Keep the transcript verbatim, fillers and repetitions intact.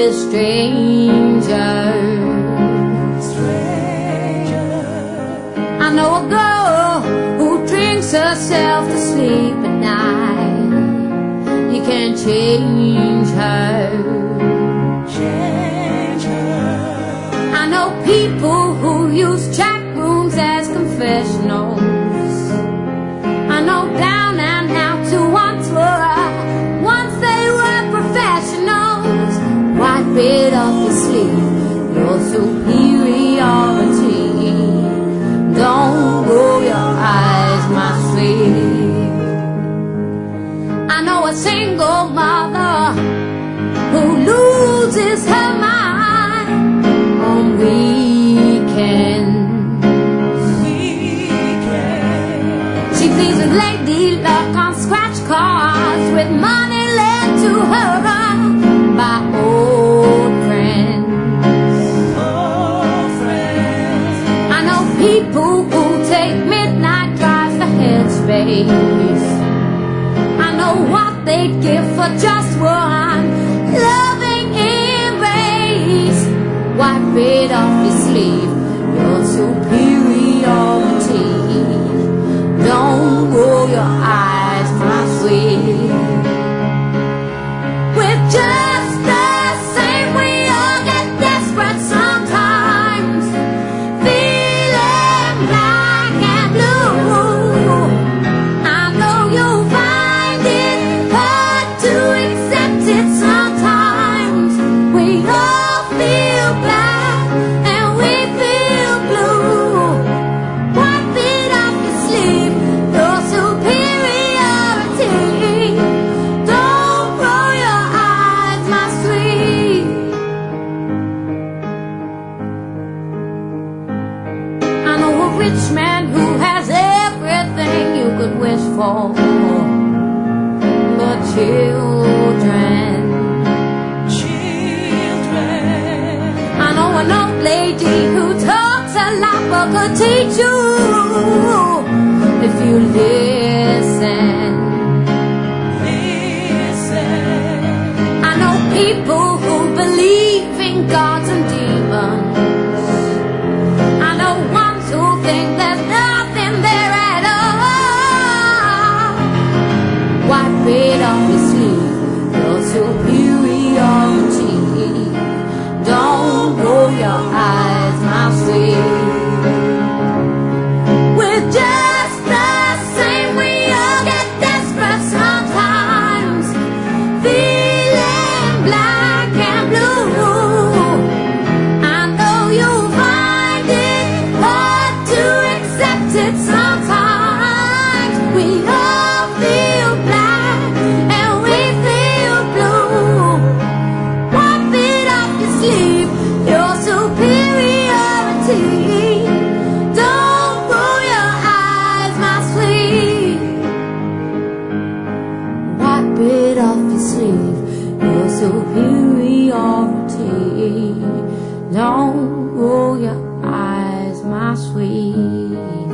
with strangers. I know a girl who drinks herself to sleep at night. You can't change her. Change her. I know people who use chat rooms as confessionals. I know down and out to once were, once they were professionals. Wipe it off your sleeve, your superiority. Don't roll your eyes, my sweet. I know a single mother who loses her mind on weekends. Weekend. She plays with lady luck on scratch cards with money lent to her by old friends. Old friends. I know people who take midnight drives to Headspace. I know what they'd give for just one loving embrace. Wipe it off your sleeve, your superiority. Don't roll your eyes, my sweet. With just the same, we all get desperate sometimes, feeling black and blue. I know you'll find it hard to accept it sometimes. We all feel black and we feel blue. Wipe it off your sleeve, your superiority. Don't roll your eyes, my sweet. I know a rich man who has everything you could wish for, but children. Children. I know an old lady who talks a lot but could teach you if you listen. Listen. I know people who believe in gods and demons. I know ones who think there's nothing there at all. Wipe it off your sleeve, your superiority. Don't roll your eyes, my sweet. With just the same, we all get desperate sometimes, feeling black and blue. I know you'll find it hard to accept it sometimes. We all feel black and we feel blue. Wipe it off your sleeve, your superiority. Don't roll your eyes, my sweet. Wipe it off your sleeve, your superiority. Don't roll your eyes, my sweet.